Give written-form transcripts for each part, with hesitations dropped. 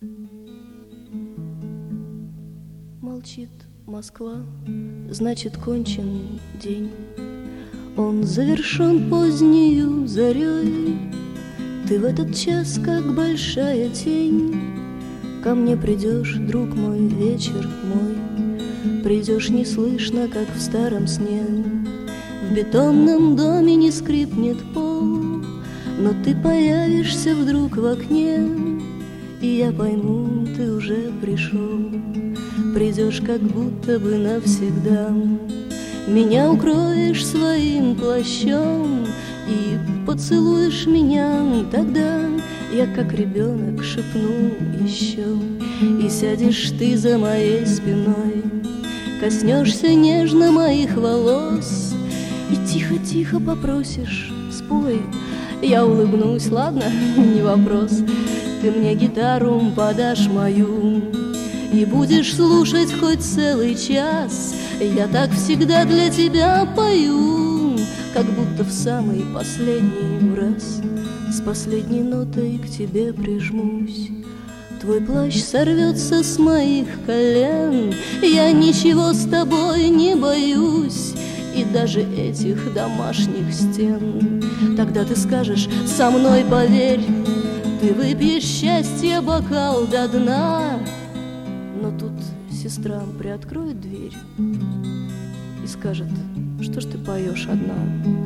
Молчит Москва, значит, кончен день. Он завершен позднею зарей. Ты в этот час, как большая тень, ко мне придешь, друг мой, вечер мой. Придешь неслышно, как в старом сне. В бетонном доме не скрипнет пол, но ты появишься вдруг в окне, и я пойму, ты уже пришел. Придешь как будто бы навсегда, меня укроешь своим плащом и поцелуешь меня, и тогда я как ребенок шепну еще, и сядешь ты за моей спиной, коснешься нежно моих волос и тихо-тихо попросишь: спой. Я улыбнусь, ладно, не вопрос. Ты мне гитару подашь мою и будешь слушать хоть целый час. Я так всегда для тебя пою, как будто в самый последний раз с последней нотой к тебе прижмусь. Твой плащ сорвется с моих колен, я ничего с тобой не боюсь, и даже этих домашних стен. Тогда ты скажешь: со мной поверь, ты выпьешь счастье бокал до дна. Но тут сестра приоткроет дверь и скажет: что ж ты поешь одна?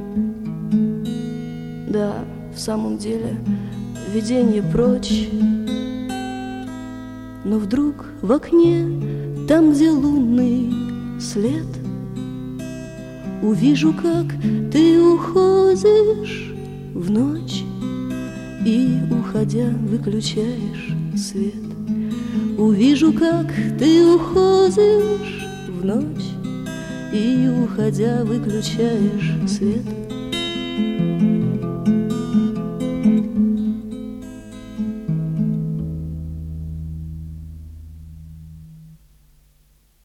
Да, в самом деле, видение прочь. Но вдруг в окне, там, где лунный след, увижу, как ты уходишь в ночь и, уходя, выключаешь свет. Увижу, как ты уходишь в ночь и, уходя, выключаешь свет.